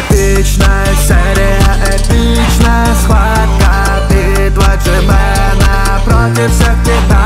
эпичная серия, эпичная схватка, битва Джимена против всех тебя.